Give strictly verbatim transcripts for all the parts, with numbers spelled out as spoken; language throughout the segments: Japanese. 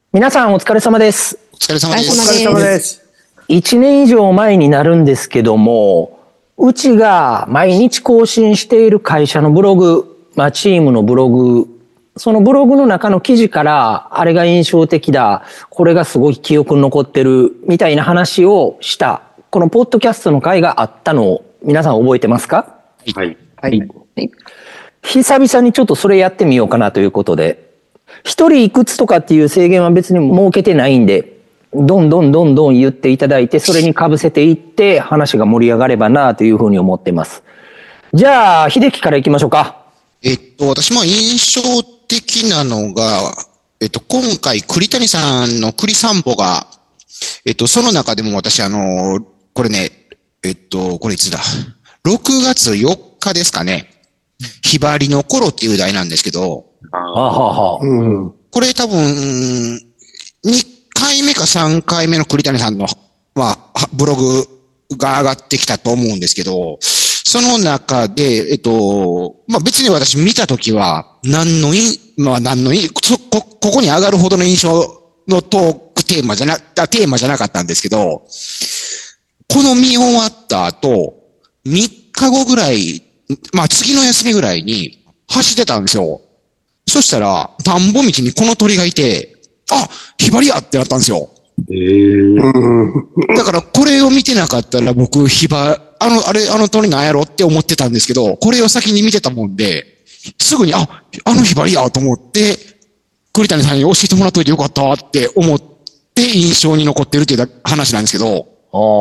皆さんお疲れ様です。 お疲れ様です。 お疲れ様です。 一年以上前になるんですけども、うちが毎日更新している会社のブログ、まあチームのブログ、そのブログの中の記事からあれが印象的だ、これがすごい記憶に残ってるみたいな話をしたこのポッドキャストの回があったのを皆さん覚えてますか？ はい。 はい。久々にちょっとそれやってみようかなということで、一人いくつとかっていう制限は別に設けてないんで、どんどんどんどん言っていただいて、それに被せていって話が盛り上がればなというふうに思ってます。じゃあ、秀樹からいきましょうか。 えっと、私も印象的なのが、えっと、今回栗谷さんの栗散歩が、えっと、その中でも私あの、これね、えっと、これいつだ、ろくがつよっかですかね。ひばりの頃っていう題なんですけど、 あはは、 うん、これ多分、にかいめかさんかいめの栗谷さんの、まあ、ブログが上がってきたと思うんですけど、その中で、えっと、まあ別に私見たときは、何のい、まあ何のい、こ、ここに上がるほどの印象のトークテーマじゃな、テーマじゃなかったんですけど、この見終わった後、みっかごぐらい、まあ次の休みぐらいに走ってたんですよ。そしたら、田んぼ道にこの鳥がいて、あ、ひばりやってなったんですよ。 えー、 だからこれを見てなかったら僕、ひば、あの、あれ、あの鳥なんやろって思ってたんですけど、これを先に見てたもんで、すぐに、あ、あのひばりやと思って、栗谷さんに教えてもらっといてよかったって思って印象に残ってるっていう話なんですけど、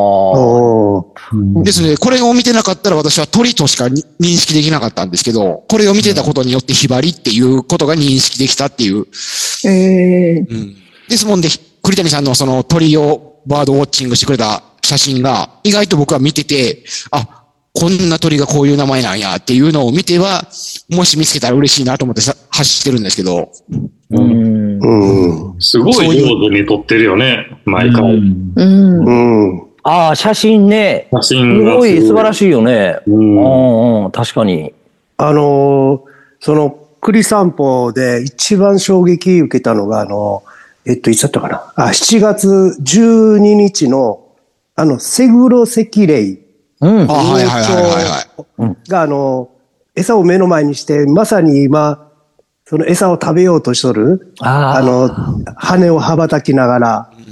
あですね、これを見てなかったら私は鳥としか認識できなかったんですけど、これを見てたことによってひばりっていうことが認識できたっていう。 えーうん、ですもんで、栗谷さんのその鳥をバードウォッチングしてくれた写真が意外と僕は見てて、あ、こんな鳥がこういう名前なんやっていうのを見ては、もし見つけたら嬉しいなと思ってさ走ってるんですけど。 うん。うん、すごい上手に撮ってるよね、毎回。うん。 うん。ああ、写真ね。 写真がすごい素晴らしいよね。うん。うん、確かに。 あの、その、栗散歩で一番衝撃受けたのが、あの、えっと、いつだったかな。あ、しちがつじゅうににちの、あの、セグロセキレイ。 うん。あ、はいはいはいはいはい。が、あの、餌を目の前にして、まさに今、その餌を食べようとしとる。ああの、羽を羽ばたきながら。うんうんうん、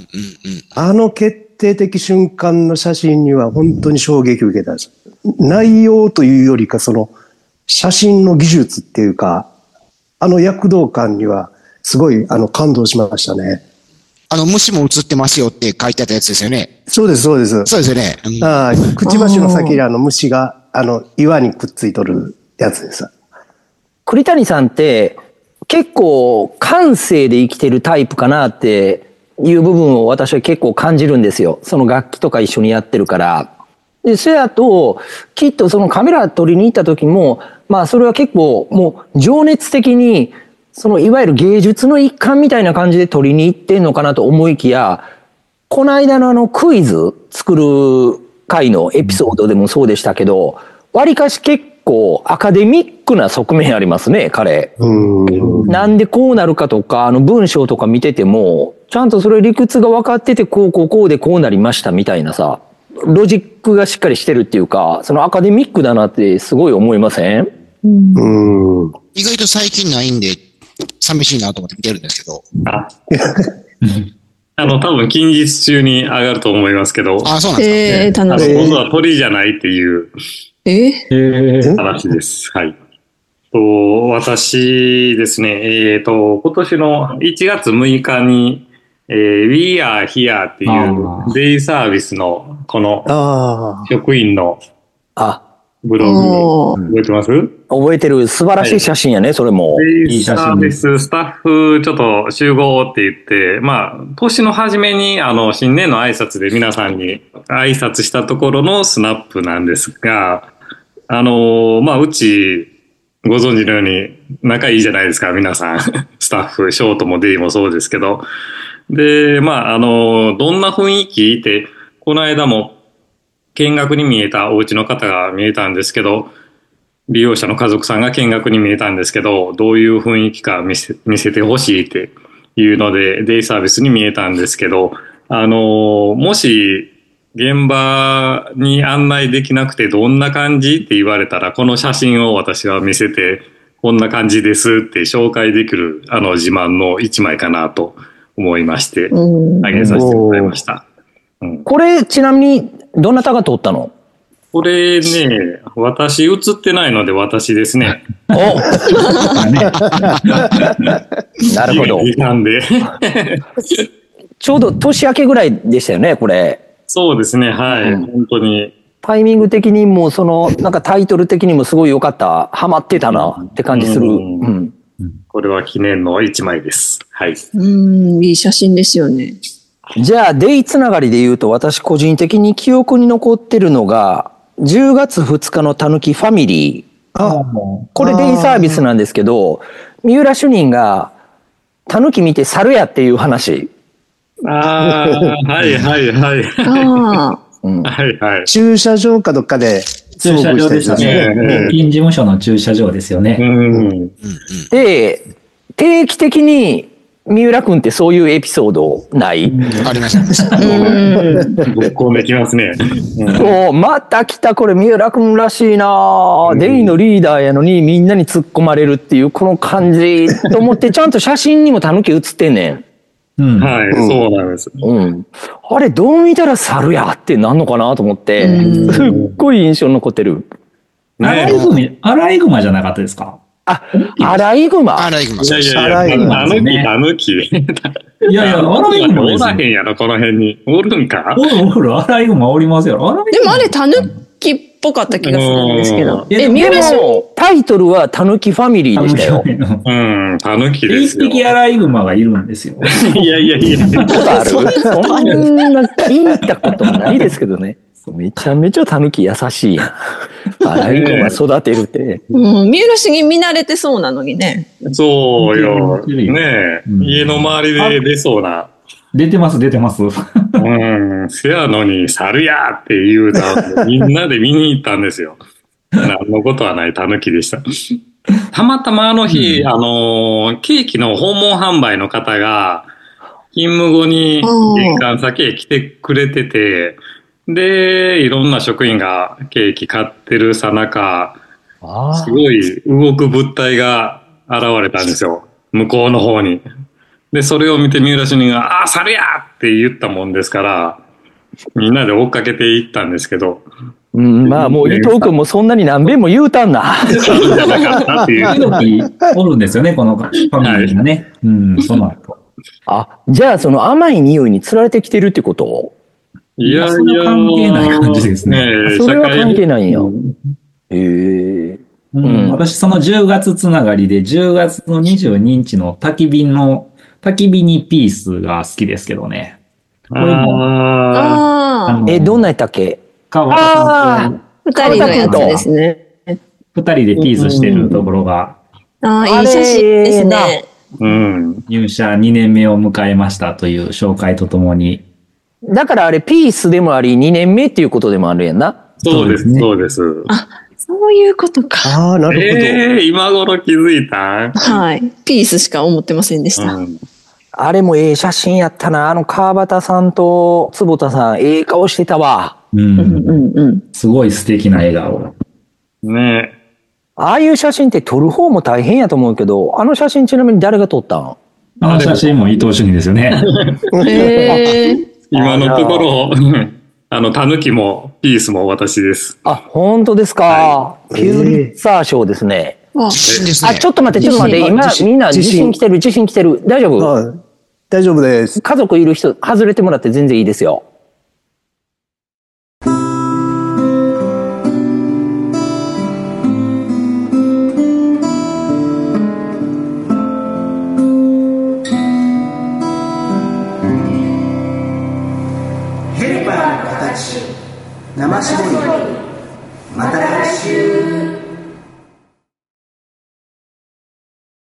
あの決定的瞬間の写真には本当に衝撃を受けたんです。内容というよりか、その、写真の技術っていうか、あの躍動感には、すごい、あの、感動しましたね。 あの、虫も映ってますよって書いてあったやつですよね。 そうです、そうです。 そうですよね。 うん、ああ、くちばしの先にあの虫が、あの、岩にくっついとるやつです。 栗谷さんって、結構感性で生きてるタイプかなっていう部分を私は結構感じるんですよ。その楽器とか一緒にやってるから。で、そやと、きっとそのカメラ撮りに行った時も、まあそれは結構もう情熱的に、そのいわゆる芸術の一環みたいな感じで撮りに行ってんのかなと思いきや、この間のあのクイズ作る回のエピソードでもそうでしたけど、わりかし結構アカデミックな側面ありますね、彼。うんなんでこうなるかとか、あの文章とか見てても、ちゃんとそれ理屈が分かってて、こうこうこうでこうなりましたみたいなさ、ロジックがしっかりしてるっていうか、そのアカデミックだなってすごい思いません？ うん意外と最近ないんで、寂しいなと思って見てるんですけど。ああの、多分近日中に上がると思いますけど。 あ、そうなんですか。 えー、楽しみ。今度は鳥じゃないっていう。 えー、話です。はい。と、私ですね、えっと、今年のいちがつむいかに、えー、We Are Here っていうデイサービスのこの職員のブログ覚えてます？ 覚えてる。素晴らしい写真やね、はい、それも。 デイサービススタッフちょっと集合って言って、まあ、年の初めにあの新年の挨拶で皆さんに挨拶したところのスナップなんですが、あの、まあ、うちご存知のように仲いいじゃないですか、皆さん。スタッフ、ショートもデイもそうですけど。で、まあ、あの、どんな雰囲気って、この間も見学に見えたお家の方が見えたんですけど、利用者の家族さんが見学に見えたんですけど、どういう雰囲気か見せ、見せてほしいっていうので、デイサービスに見えたんですけど、あの、もし、現場に案内できなくてどんな感じって言われたら、この写真を私は見せて、こんな感じですって紹介できる、あの、自慢の一枚かなと思いまして、あげさせてもらいました。 うん、これ、ちなみに、どなたが撮ったの？ これね、私映ってないので私ですね。 おなるほど。 なんでちょうど年明けぐらいでしたよね、これ。 そうですね、はい、うん、本当に。 タイミング的にも、その、なんかタイトル的にもすごい良かった、ハマってたなって感じする。うん。うん、 これは記念の一枚です。はい。 うん、いい写真ですよね。 じゃあ、デイつながりで言うと、私個人的に記憶に残ってるのが、じゅうがつふつかのたぬきファミリー。あ、これデイサービスなんですけど、三浦主任が、たぬき見て猿やっていう話。 ああ、はいはいはい。あうん、はいはい。 駐車場かどっかで。 駐車場でしたね。近事務所の駐車場ですよね。うん、 で、定期的に三浦君ってそういうエピソードない？ ありました。 ぶっこんできますね。 そう、また来たこれ三浦君らしいな、うん、デイのリーダーやのにみんなに突っ込まれるっていうこの感じと思ってちゃんと写真にもタヌキ写ってんねん。 うん、はい、うん、そうなんです。 うん。あれ、どう見たら猿やってなんのかなと思って、すっごい印象に残ってる。 アライグマ、アライグマじゃなかったですか？ あ、アライグマ。 アライグマ。 いやいやいや、タヌキ、タヌキ。いやいや、アライグマおらへんやろ、この辺に。おるんか？ おるおる、アライグマおりますよ。 でもあれ、タヌキっぽかった気がするんですけど。 え、三浦氏タイトルはタヌキファミリーでしたよ。 うん、タヌキですよ。 一匹アライグマがいるんですよ。 いやいやいや。 ある？そんな聞いたことないですけどね。めちゃめちゃタヌキ優しいやん。アライグマ育てるって。 うん、三浦市議見慣れてそうなのにね。 そうよ。ねえ、うん、家の周りで出そうな。 出てます、出てます。 うん、せやのに、猿やって言うたみんなで見に行ったんですよ。何のことはないタヌキでした。たまたまあの日、うん、あの、ケーキの訪問販売の方が、勤務後に玄関先へ来てくれてて、で、いろんな職員がケーキ買ってるさなか、すごい動く物体が現れたんですよ。向こうの方に。で、それを見て三浦主任が、ああ、猿やって言ったもんですから、みんなで追っかけていったんですけど。 うん、まあもう伊藤君もそんなに何遍も言うたんだ。 猿じゃなかったっていう。 おるんですよね、このファミリーがね。はい、うん、その後。 あ、じゃあその甘い匂いに釣られてきてるってこと？ いやいや、 それは関係ない感じですね。 ね、それは関係ないんや。へえ。 うん、私そのじゅうがつつながりでじゅうがつのにじゅうににちの焚き火の焚き火にピースが好きですけどね。 これもああ。え、どんなやったっけ？ ああ。二人のやつですね。 二人でピースしてるところが。 ああ、いい写真ですね。 うん。入社にねんめを迎えましたという紹介とともに。 だからあれピースでもありにねんめっていうことでもあるやんな。 そうです、そうです。 あ、そういうことか。 ああ、なるほど。 えー、今頃気づいた？ はい。ピースしか思ってませんでした。うん、 あれもええ写真やったな。あの川端さんと坪田さん、ええ顔してたわ。 うん。うんうん。すごい素敵な笑顔。 ねえ。 ああいう写真って撮る方も大変やと思うけど、あの写真ちなみに誰が撮ったん？ あの写真も伊藤主任ですよね。 へー。 今のところ、あの、タヌキもピースも私です。 あ、本当ですか。はい、ピューリッツァー賞ですね。 あ、ちょっと待って、ちょっと待って。今、みんな地震来てる、地震来てる。大丈夫？ はい、大丈夫です。 家族いる人、外れてもらって全然いいですよ。 生搾り